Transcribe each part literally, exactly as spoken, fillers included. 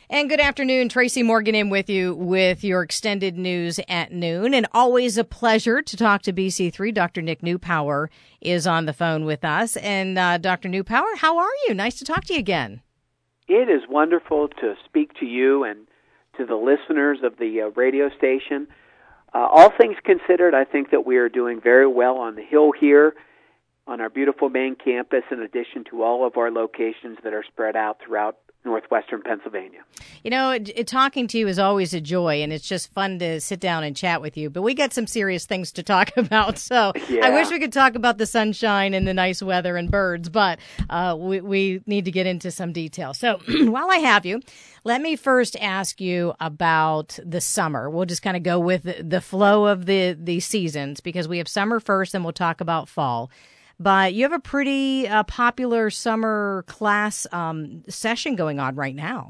And good afternoon. Tracy Morgan in with you with your extended news at noon. And always a pleasure to talk to B C three. Doctor Nick Newpower is on the phone with us. And uh, Doctor Newpower, how are you? Nice to talk to you again. It is wonderful to speak to you and to the listeners of the uh, radio station. Uh, all things considered, I think that we are doing very well on the Hill here on our beautiful main campus, in addition to all of our locations that are spread out throughout northwestern Pennsylvania. You know, it, it, talking to you is always a joy, and it's just fun to sit down and chat with you. But we got some serious things to talk about, so yeah. I wish we could talk about the sunshine and the nice weather and birds, but uh, we, we need to get into some detail. So while I have you, let me first ask you about the summer. We'll just kind of go with the, the flow of the, the seasons, because we have summer first, and we'll talk about fall. But you have a pretty uh, popular summer class um, session going on right now.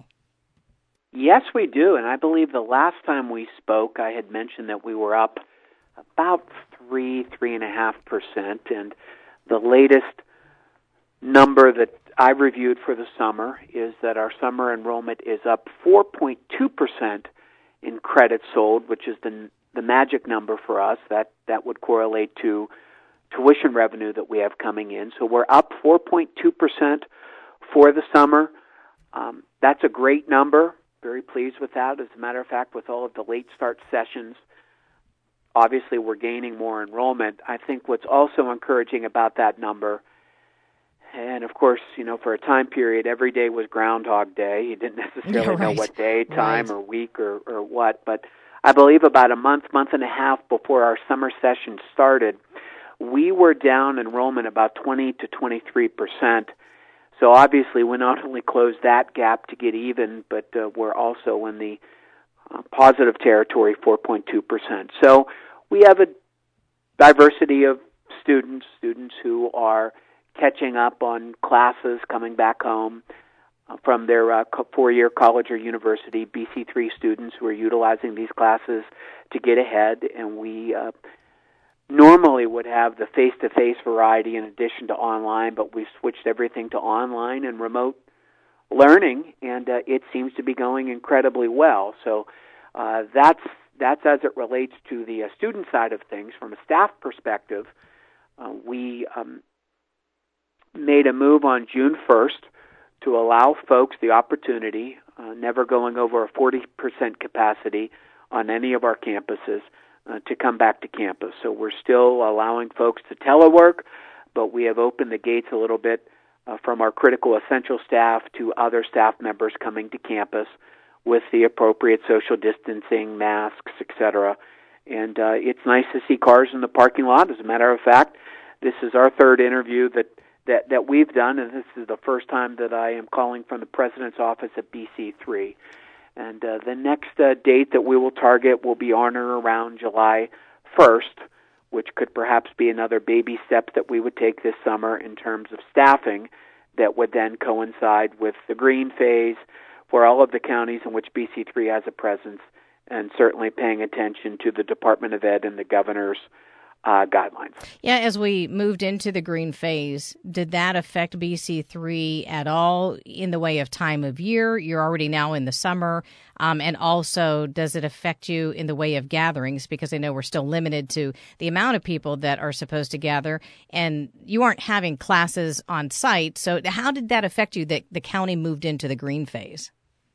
Yes, we do. And I believe the last time we spoke, I had mentioned that we were up about three, three and a half percent. And the latest number that I reviewed for the summer is that our summer enrollment is up four point two percent in credits sold, which is the the magic number for us. That that would correlate to tuition revenue that we have coming in. So we're up four point two percent for the summer. Um, that's a great number. Very pleased with that. As a matter of fact, with all of the late start sessions, obviously we're gaining more enrollment. I think what's also encouraging about that number, and of course, you know, for a time period, every day was Groundhog Day. You didn't necessarily right. know what day, time, right. or week, or, or what. But I believe about a month, month and a half before our summer session started, we were down enrollment about twenty to twenty-three percent. So obviously we not only closed that gap to get even, but uh, we're also in the uh, positive territory, four point two percent. So we have a diversity of students, students who are catching up on classes, coming back home uh, from their uh, four-year college or university, B C three students who are utilizing these classes to get ahead, and we uh, normally would have the face-to-face variety in addition to online, but we've switched everything to online and remote learning, and uh, it seems to be going incredibly well. So uh, that's that's as it relates to the uh, student side of things. From a staff perspective, uh, we um, made a move on June first to allow folks the opportunity, uh, never going over a forty percent capacity on any of our campuses, Uh, to come back to campus. So we're still allowing folks to telework, but we have opened the gates a little bit uh, from our critical essential staff to other staff members coming to campus with the appropriate social distancing, masks, et cetera. And uh, it's nice to see cars in the parking lot. As a matter of fact, this is our third interview that, that, that we've done, and this is the first time that I am calling from the President's office at B C three. And uh, the next uh, date that we will target will be on or around July first, which could perhaps be another baby step that we would take this summer in terms of staffing that would then coincide with the green phase for all of the counties in which B C three has a presence, and certainly paying attention to the Department of Ed and the governor's Uh, guidelines. Yeah, as we moved into the green phase, did that affect B C three at all in the way of time of year? You're already now in the summer. Um, and also, does it affect you in the way of gatherings? Because I know we're still limited to the amount of people that are supposed to gather, and you aren't having classes on site. So how did that affect you that the county moved into the green phase?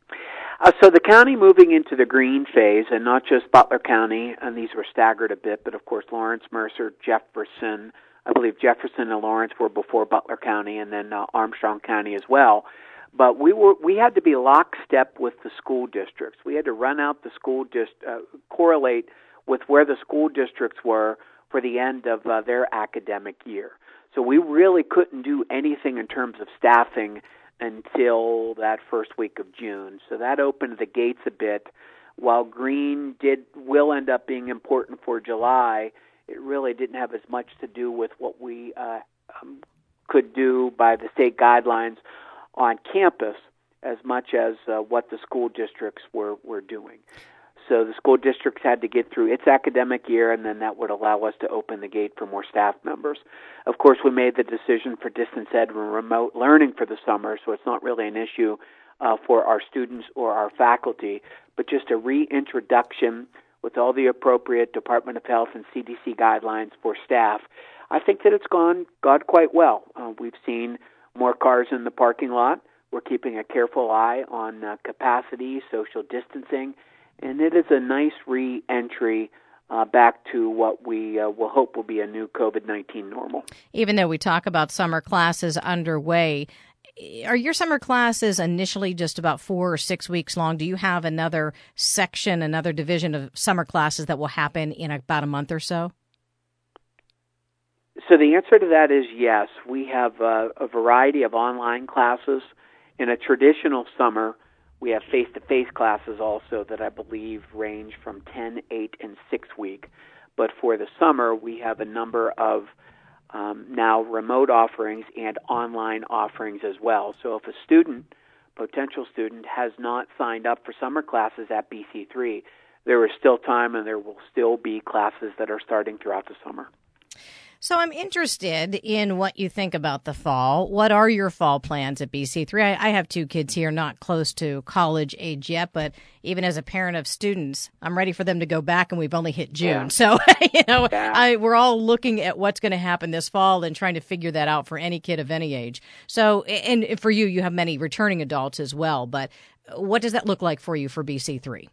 Uh, so the county moving into the green phase, and not just Butler County, and these were staggered a bit, but of course Lawrence, Mercer, Jefferson, I believe Jefferson and Lawrence were before Butler County, and then uh, Armstrong County as well. But we were we had to be lockstep with the school districts. We had to run out the school dist uh, correlate with where the school districts were for the end of uh, their academic year. So we really couldn't do anything in terms of staffing until that first week of June. So that opened the gates a bit. While green did will end up being important for July, it really didn't have as much to do with what we uh, um, could do by the state guidelines on campus as much as uh, what the school districts were, were doing. So the school districts had to get through its academic year, and then that would allow us to open the gate for more staff members. Of course, we made the decision for distance ed and remote learning for the summer, so it's not really an issue uh, for our students or our faculty, but just a reintroduction with all the appropriate Department of Health and C D C guidelines for staff. I think that it's gone, gone quite well. Uh, we've seen more cars in the parking lot. We're keeping a careful eye on uh, capacity, social distancing, and it is a nice re-entry uh, back to what we uh, will hope will be a new COVID nineteen normal. Even though we talk about summer classes underway, are your summer classes initially just about four or six weeks long? Do you have another section, another division of summer classes that will happen in about a month or so? So the answer to that is yes. We have uh, a variety of online classes. In a traditional summer, we have face-to-face classes also that I believe range from ten, eight, and six week. But for the summer, we have a number of um, now remote offerings and online offerings as well. So if a student, potential student, has not signed up for summer classes at B C three, there is still time and there will still be classes that are starting throughout the summer. So I'm interested in what you think about the fall. What are your fall plans at B C three? I, I have two kids here, not close to college age yet, but even as a parent of students, I'm ready for them to go back, and we've only hit June. Yeah. So, you know, yeah. I, we're all looking at what's going to happen this fall and trying to figure that out for any kid of any age. So, and for you, you have many returning adults as well, but what does that look like for you for B C three?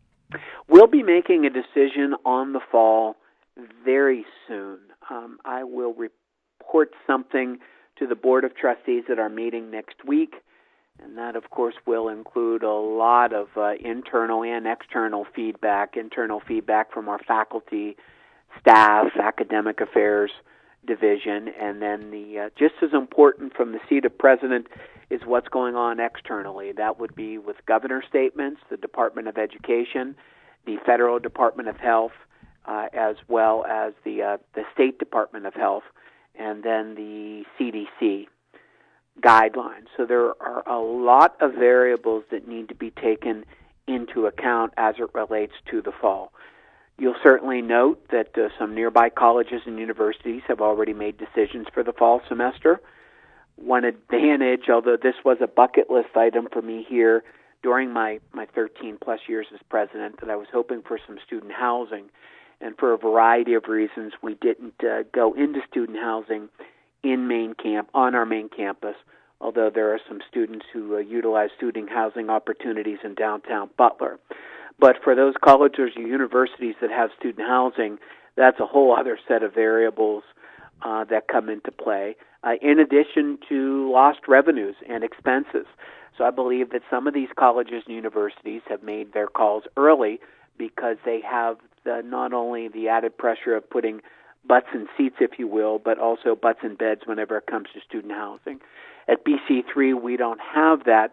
We'll be making a decision on the fall very soon. Um, I will report something to the Board of Trustees at our meeting next week, and that, of course, will include a lot of uh, internal and external feedback, internal feedback from our faculty, staff, academic affairs division, and then the uh, just as important from the seat of president is what's going on externally. That would be with governor statements, the Department of Education, the Federal Department of Health, Uh, as well as the uh, the State Department of Health, and then the C D C guidelines. So there are a lot of variables that need to be taken into account as it relates to the fall. You'll certainly note that uh, some nearby colleges and universities have already made decisions for the fall semester. One advantage, although this was a bucket list item for me here during my, my thirteen plus years as president, that I was hoping for some student housing. And for a variety of reasons, we didn't uh, go into student housing in main camp, on our main campus, although there are some students who uh, utilize student housing opportunities in downtown Butler. But for those colleges or universities that have student housing, that's a whole other set of variables uh, that come into play, uh, in addition to lost revenues and expenses. So I believe that some of these colleges and universities have made their calls early because they have the, not only the added pressure of putting butts in seats, if you will, but also butts in beds whenever it comes to student housing. At B C three, we don't have that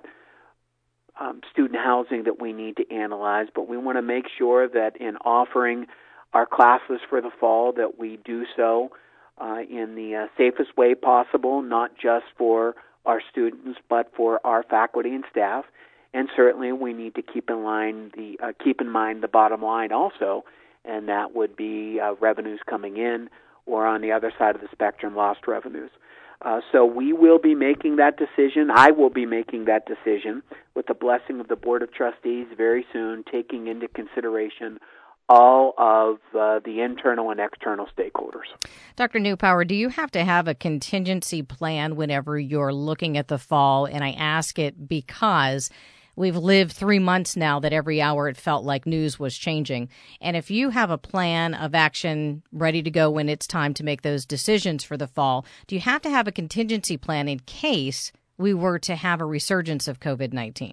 um, student housing that we need to analyze, but we want to make sure that in offering our classes for the fall that we do so uh, in the uh, safest way possible, not just for our students, but for our faculty and staff. And certainly, we need to keep in line the uh, keep in mind the bottom line also, and that would be uh, revenues coming in, or on the other side of the spectrum, lost revenues. Uh, so we will be making that decision. I will be making that decision with the blessing of the Board of Trustees very soon, taking into consideration all of uh, the internal and external stakeholders. Doctor Neupauer, do you have to have a contingency plan whenever you're looking at the fall? And I ask it because we've lived three months now that every hour it felt like news was changing. And if you have a plan of action ready to go when it's time to make those decisions for the fall, do you have to have a contingency plan in case we were to have a resurgence of COVID nineteen?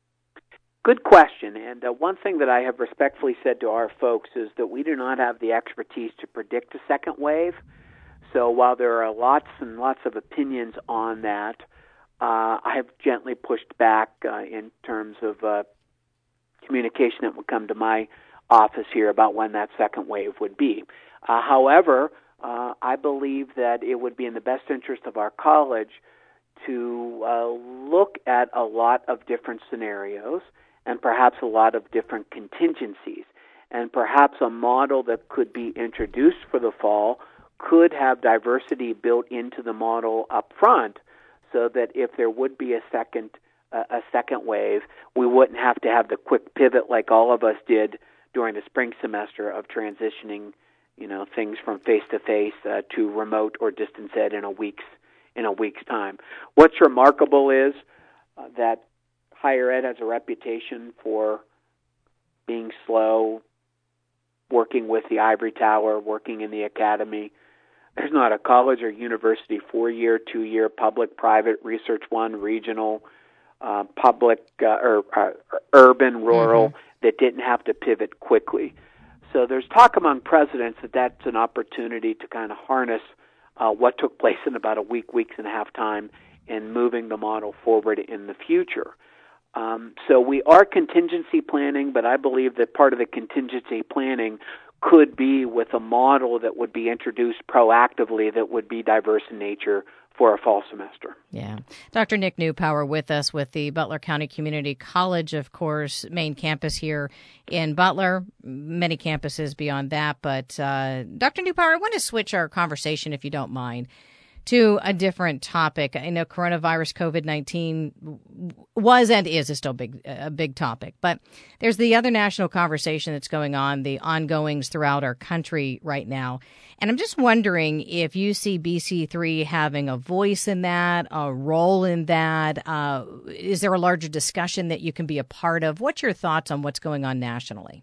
Good question. And uh, one thing that I have respectfully said to our folks is that we do not have the expertise to predict a second wave. So while there are lots and lots of opinions on that, Uh, I have gently pushed back uh, in terms of uh, communication that would come to my office here about when that second wave would be. Uh, however, uh, I believe that it would be in the best interest of our college to uh, look at a lot of different scenarios and perhaps a lot of different contingencies. And perhaps a model that could be introduced for the fall could have diversity built into the model up front, so that if there would be a second a, a second wave, we wouldn't have to have the quick pivot like all of us did during the spring semester of transitioning, you know, things from face-to-face uh, to remote or distance ed in a week's in a week's time. What's remarkable is uh, that higher ed has a reputation for being slow, working with the ivory tower, working in the academy. There's not a college or university four-year, two-year, public, private, Research One, regional, uh, public, uh, or uh, urban, rural, mm-hmm. that didn't have to pivot quickly. So there's talk among presidents that that's an opportunity to kind of harness uh, what took place in about a week, weeks and a half time in moving the model forward in the future. Um, so we are contingency planning, but I believe that part of the contingency planning could be with a model that would be introduced proactively that would be diverse in nature for a fall semester. Yeah. Doctor Nick Newpower with us with the Butler County Community College, of course, main campus here in Butler, many campuses beyond that. But uh, Doctor Newpower, I want to switch our conversation, if you don't mind, to a different topic. I know coronavirus, COVID nineteen was and is, is still big, a big topic. But there's the other national conversation that's going on, the ongoings throughout our country right now. And I'm just wondering if you see B C three having a voice in that, a role in that. Uh, is there a larger discussion that you can be a part of? What's your thoughts on what's going on nationally?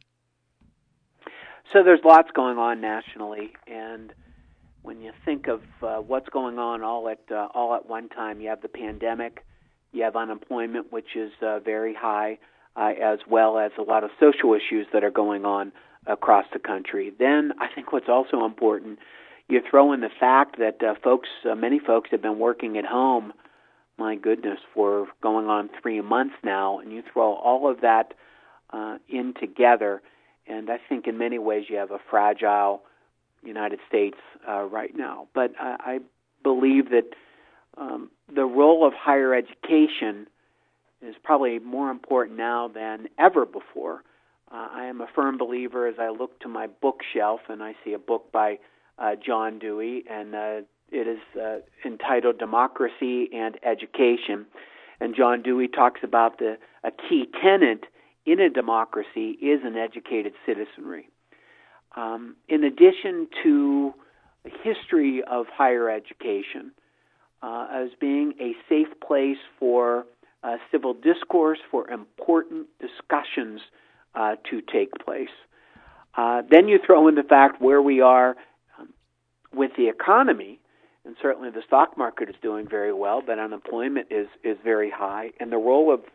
So there's lots going on nationally, and when you think of uh, what's going on all at uh, all at one time, you have the pandemic, you have unemployment, which is uh, very high, uh, as well as a lot of social issues that are going on across the country. Then I think what's also important, you throw in the fact that uh, folks, uh, many folks have been working at home, my goodness, for going on three months now, and you throw all of that uh, in together, and I think in many ways you have a fragile United States uh, right now. But I, I believe that um, the role of higher education is probably more important now than ever before. Uh, I am a firm believer as I look to my bookshelf and I see a book by uh, John Dewey, and uh, it is uh, entitled Democracy and Education. And John Dewey talks about the a key tenet in a democracy is an educated citizenry. Um, in addition to the history of higher education uh, as being a safe place for uh, civil discourse, for important discussions uh, to take place. Uh, then you throw in the fact where we are um, with the economy, and certainly the stock market is doing very well, but unemployment is, is very high, and the role of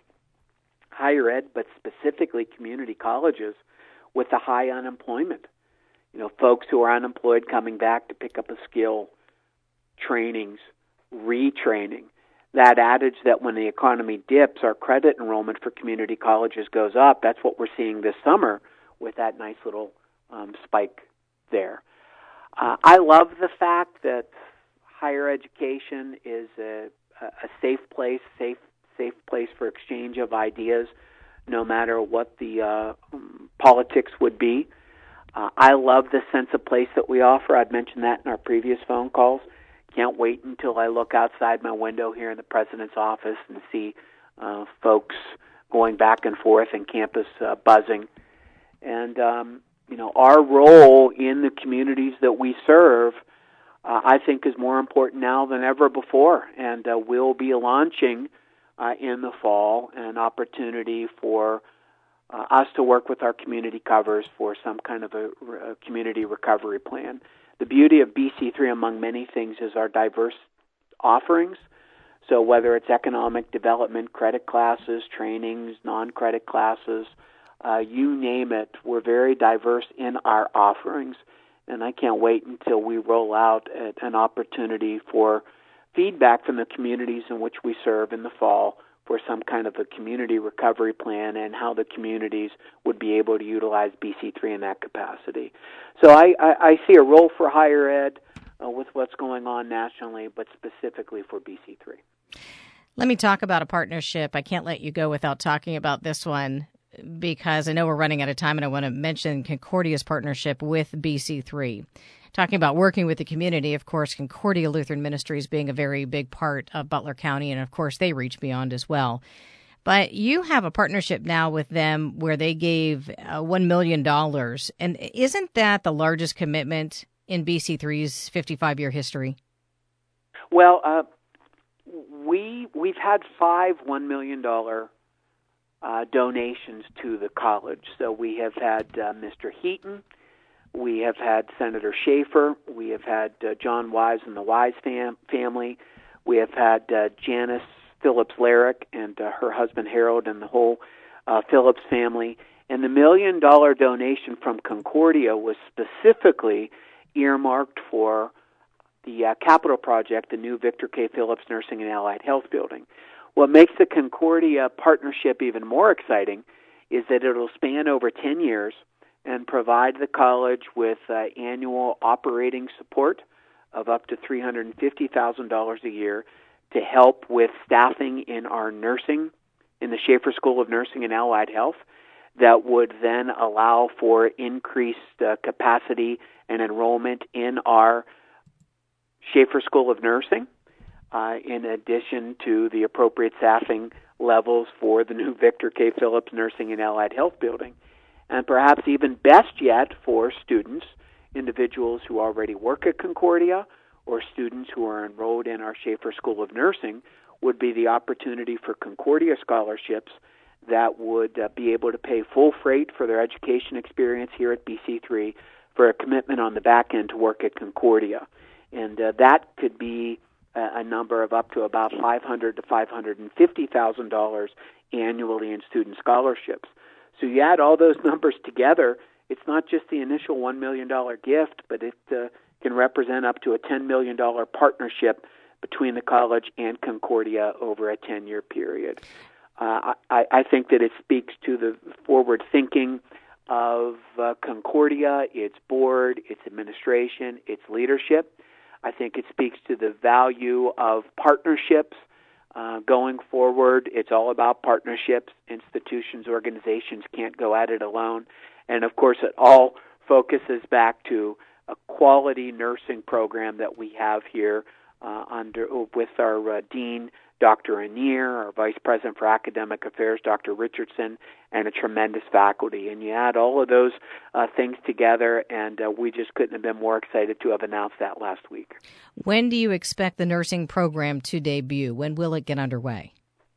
higher ed, but specifically community colleges, with the high unemployment. You know, folks who are unemployed coming back to pick up a skill, trainings, retraining. That adage that when the economy dips, our credit enrollment for community colleges goes up, that's what we're seeing this summer with that nice little um, spike there. Uh, I love the fact that higher education is a, a safe place, safe safe place for exchange of ideas, no matter what the uh, um, politics would be. Uh, I love the sense of place that we offer. I've mentioned that in our previous phone calls. Can't wait until I look outside my window here in the president's office and see uh, folks going back and forth and campus uh, buzzing. And, um, you know, our role in the communities that we serve, uh, I think, is more important now than ever before. And uh, we'll be launching uh, in the fall an opportunity for Uh, us to work with our community covers for some kind of a, a community recovery plan. The beauty of B C three, among many things, is our diverse offerings. So whether it's economic development, credit classes, trainings, non-credit classes, uh, you name it, we're very diverse in our offerings. And I can't wait until we roll out a, an opportunity for feedback from the communities in which we serve in the fall for some kind of a community recovery plan and how the communities would be able to utilize B C three in that capacity. So I, I, I see a role for higher ed uh, with what's going on nationally, but specifically for B C three. Let me talk about a partnership. I can't let you go without talking about this one because I know we're running out of time, and I want to mention Concordia's partnership with B C three. Talking about working with the community, of course, Concordia Lutheran Ministries being a very big part of Butler County, and of course they reach beyond as well. But you have a partnership now with them where they gave uh, one million dollars. And isn't that the largest commitment in B C three's fifty-five-year history? Well, uh, we, we've had five one million dollars uh, donations to the college. So we have had uh, Mister Heaton, we have had Senator Schaefer, we have had uh, John Wise and the Wise fam- family, we have had uh, Janice Phillips Larrick and uh, her husband Harold and the whole uh, Phillips family. And the million dollar donation from Concordia was specifically earmarked for the uh, capital project, the new Victor K. Phillips Nursing and Allied Health Building. What makes the Concordia partnership even more exciting is that it'll span over ten years and provide the college with uh, annual operating support of up to three hundred fifty thousand dollars a year to help with staffing in our nursing, in the Schaefer School of Nursing and Allied Health, that would then allow for increased uh, capacity and enrollment in our Schaefer School of Nursing, uh, in addition to the appropriate staffing levels for the new Victor K. Phillips Nursing and Allied Health Building. And perhaps even best yet for students, individuals who already work at Concordia, or students who are enrolled in our Schaefer School of Nursing, would be the opportunity for Concordia scholarships that would uh, be able to pay full freight for their education experience here at B C three for a commitment on the back end to work at Concordia. And uh, that could be a, a number of up to about five hundred thousand to five hundred fifty thousand dollars annually in student scholarships. So you add all those numbers together, it's not just the initial one million dollars gift, but it uh, can represent up to a ten million dollars partnership between the college and Concordia over a ten-year period. Uh, I, I think that it speaks to the forward thinking of uh, Concordia, its board, its administration, its leadership. I think it speaks to the value of partnerships. Uh, going forward, it's all about partnerships. Institutions, organizations can't go at it alone. And, of course, it all focuses back to a quality nursing program that we have here uh, under with our uh, dean, Doctor Anir, our vice president for academic affairs, Doctor Richardson, and a tremendous faculty. And you add all of those uh, things together, and uh, we just couldn't have been more excited to have announced that last week. When do you expect the nursing program to debut? When will it get underway?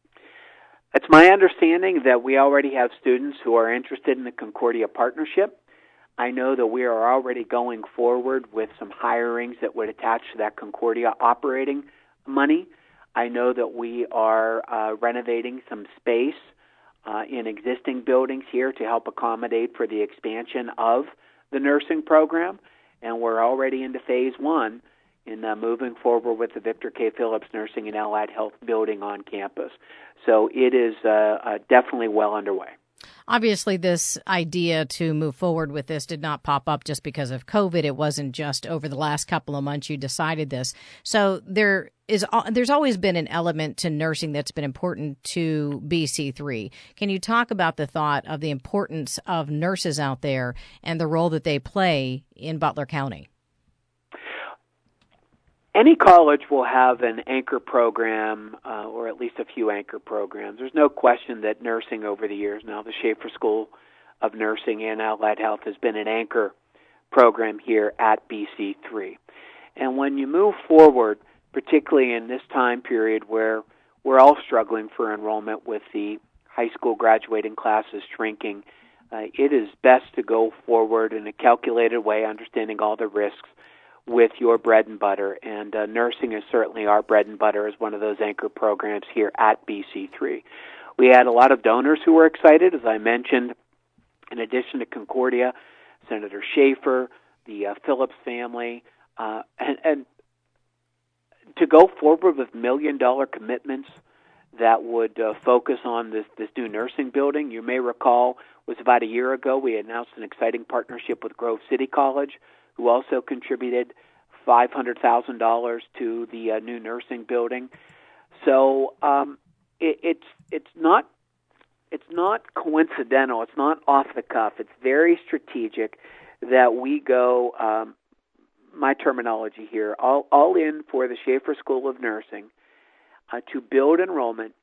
It's my understanding that we already have students who are interested in the Concordia partnership. I know that we are already going forward with some hirings that would attach to that Concordia operating money. I know that we are uh, renovating some space uh, in existing buildings here to help accommodate for the expansion of the nursing program, and we're already into phase one in uh, moving forward with the Victor K. Phillips Nursing and Allied Health building on campus. So it is uh, uh, definitely well underway. Obviously, this idea to move forward with this did not pop up just because of COVID. It wasn't just over the last couple of months you decided this. So there is, there's always been an element to nursing that's been important to B C three. Can you talk about the thought of the importance of nurses out there and the role that they play in Butler County? Any college will have an anchor program, uh, or at least a few anchor programs. There's no question that nursing over the years now, the Schaefer School of Nursing and Allied Health has been an anchor program here at B C three. And when you move forward, particularly in this time period where we're all struggling for enrollment with the high school graduating classes shrinking, uh, it is best to go forward in a calculated way, understanding all the risks, with your bread and butter, and uh, nursing is certainly our bread and butter as one of those anchor programs here at B C three. We had a lot of donors who were excited, as I mentioned. In addition to Concordia, Senator Schaefer, the uh, Phillips family, uh, and, and to go forward with million-dollar commitments that would uh, focus on this, this new nursing building. You may recall, was about a year ago, we announced an exciting partnership with Grove City College, who also contributed five hundred thousand dollars to the uh, new nursing building. So um, it, it's it's not it's not coincidental. It's not off the cuff. It's very strategic that we go. Um, my terminology here, all all in for the Schaefer School of Nursing uh, to build enrollment,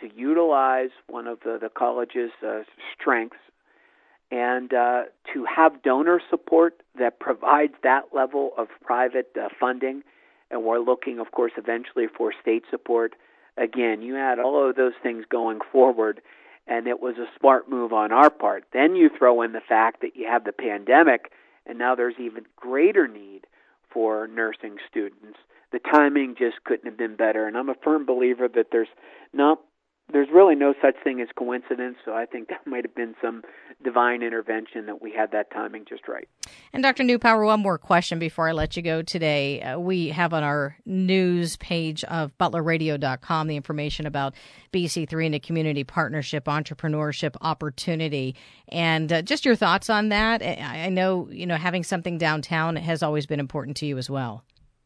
to utilize one of the, the college's uh, strengths and uh, to have donor support that provides that level of private uh, funding. And we're looking, of course, eventually for state support. Again, you had all of those things going forward, and it was a smart move on our part. Then you throw in the fact that you have the pandemic, and now there's even greater need for nursing students. The timing just couldn't have been better, and I'm a firm believer that there's not There's really no such thing as coincidence, so I think that might have been some divine intervention that we had that timing just right. And Doctor Newpower, one more question before I let you go today. Uh, we have on our news page of butler radio dot com the information about B C three and a community partnership entrepreneurship opportunity. And uh, just your thoughts on that. I, I know, you know, having something downtown has always been important to you as well.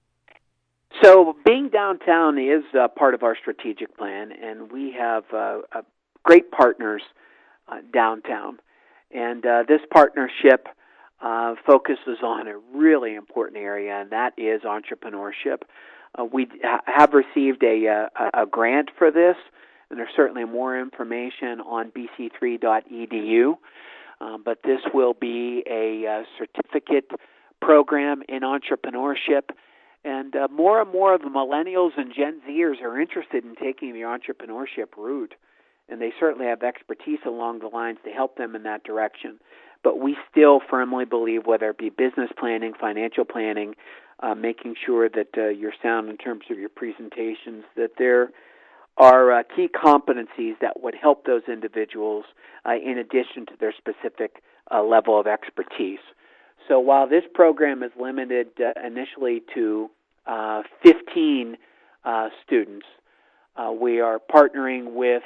So being downtown is uh, part of our strategic plan, and we have uh, uh, great partners uh, downtown. And uh, this partnership uh, focuses on a really important area, and that is entrepreneurship. Uh, we ha- have received a, a, a grant for this, and there's certainly more information on b c three dot e d u. Um, but this will be a uh, certificate program in entrepreneurship. And uh, more and more of the millennials and Gen Zers are interested in taking the entrepreneurship route, and they certainly have expertise along the lines to help them in that direction. But we still firmly believe, whether it be business planning, financial planning, uh, making sure that uh, you're sound in terms of your presentations, that there are uh, key competencies that would help those individuals uh, in addition to their specific uh, level of expertise. So while this program is limited uh, initially to uh, fifteen uh, students, uh, we are partnering with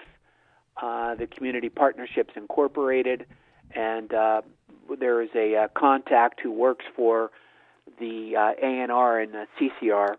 uh, the Community Partnerships Incorporated, and uh, there is a uh, contact who works for the uh, A N R and uh, C C R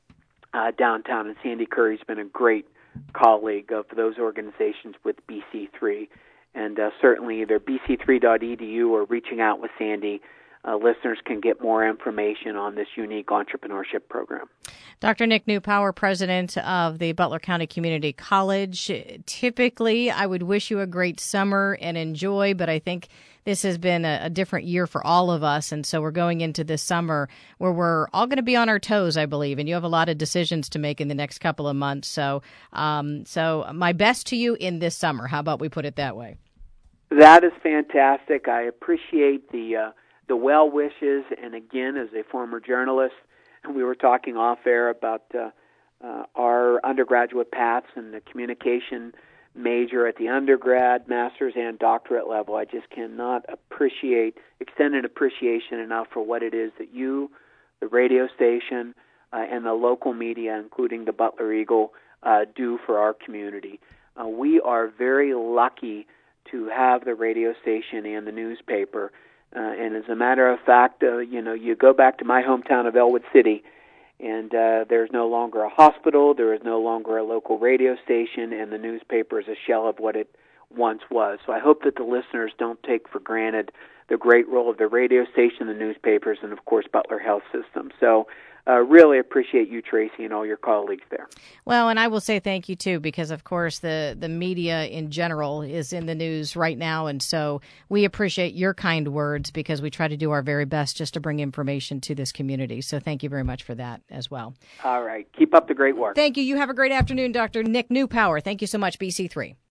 uh, downtown, and Sandy Curry's been a great colleague of those organizations with B C three, and uh, certainly either b c three dot e d u or reaching out with Sandy. Uh, listeners can get more information on this unique entrepreneurship program. Doctor Nick Newpower, president of the Butler County Community College. Typically, I would wish you a great summer and enjoy, but I think this has been a, a different year for all of us, and so we're going into this summer where we're all going to be on our toes, I believe, and you have a lot of decisions to make in the next couple of months. So, um, so my best to you in this summer. How about we put it that way? That is fantastic. I appreciate the uh, the well wishes, and again, as a former journalist, we were talking off air about uh, uh, our undergraduate paths and the communication major at the undergrad, master's, and doctorate level. I just cannot appreciate, extend an appreciation enough for what it is that you, the radio station, uh, and the local media, including the Butler Eagle, uh, do for our community. Uh, we are very lucky to have the radio station and the newspaper. Uh, and as a matter of fact, uh, you know, you go back to my hometown of Elwood City, and uh, there's no longer a hospital, there is no longer a local radio station, and the newspaper is a shell of what it once was. So I hope that the listeners don't take for granted the great role of the radio station, the newspapers, and, of course, Butler Health System. So uh, really appreciate you, Tracy, and all your colleagues there. Well, and I will say thank you, too, because, of course, the, the media in general is in the news right now, and so we appreciate your kind words because we try to do our very best just to bring information to this community. So thank you very much for that as well. All right. Keep up the great work. Thank you. You have a great afternoon, Doctor Nick Newpower. Thank you so much, B C three.